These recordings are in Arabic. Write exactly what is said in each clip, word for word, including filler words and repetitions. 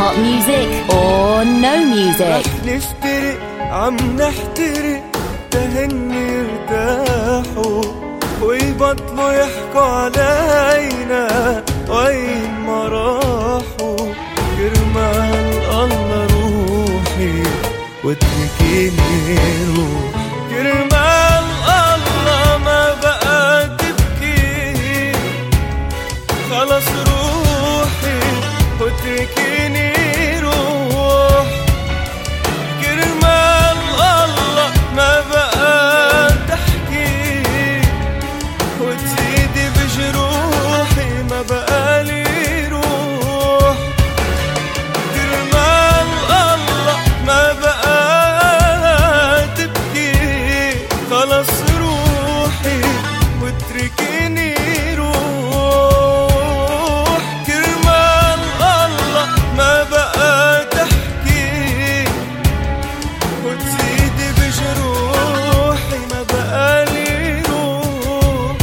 hot music or no music. نفترق عم نحترق تهني ارتاحوا ويبطلوا يحكوا علينا وين ما راحوا. كرمال الله روحي واتركيني روح. كرمال الله ما بقى تبكي خلص روحي واتركيني روح. كرمال الله ما بقى تحكي وتزيدي بجروحي ما بقى لي روح. كرمال الله ما بقى تبكي خلص روحي واتركيني روح. كرمال الله ما بقى تحكي وتزيدي بجروحي ما بقى لي روح.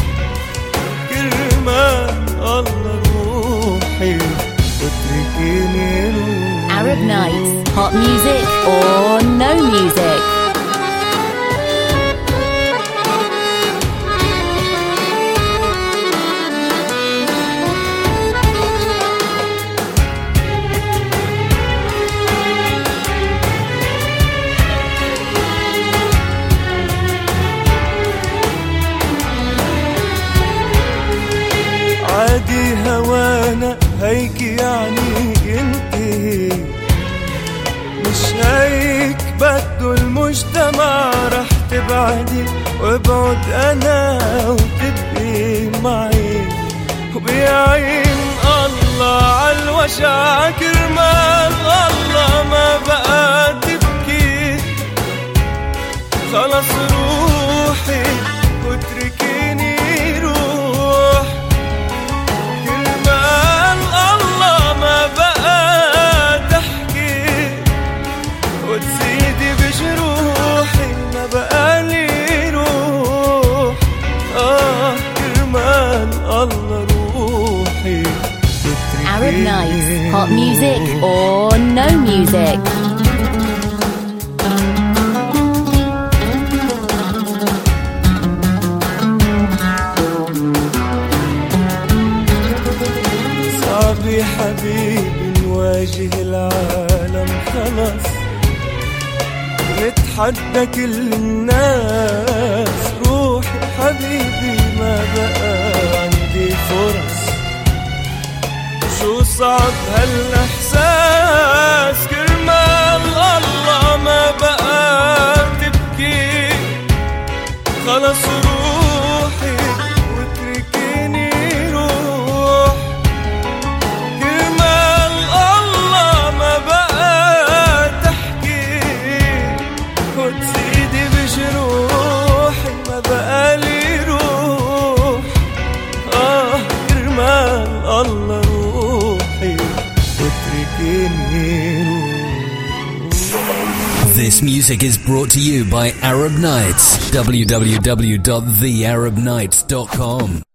كرمال الله روحي واتركيني روح. Arab Nights, hot music or no music. عادي هوانا هيك يعني ينتهي مش هيك بدو المجتمع. رح تبعدي وابعد انا وتبقي معي وبيعين الله عالوجع. كرمال الله ما بقى تبكي خلص روحي واتركيني روح. كرمال الله ما بقى تحكي وتزيدي بجروحي ما بقى لي روح. آه كرمال الله روحي. Arab Nights, hot music or no music. صعب يا حبيبي نواجه العالم خلص نتحدى كل الناس. روحي حبيبي ما بقى عندي فرص. شو صعب هالإحساس. كرمال الله ما بقى تبكي خلص روحي واتركيني روح. كرمال الله ما بقى تحكي وتزيدي بجروحي ما بقى لي روح. آه كرمال الله روحي واتركيني روح. This music is brought to you by Arab Nights. w w w dot the arab nights dot com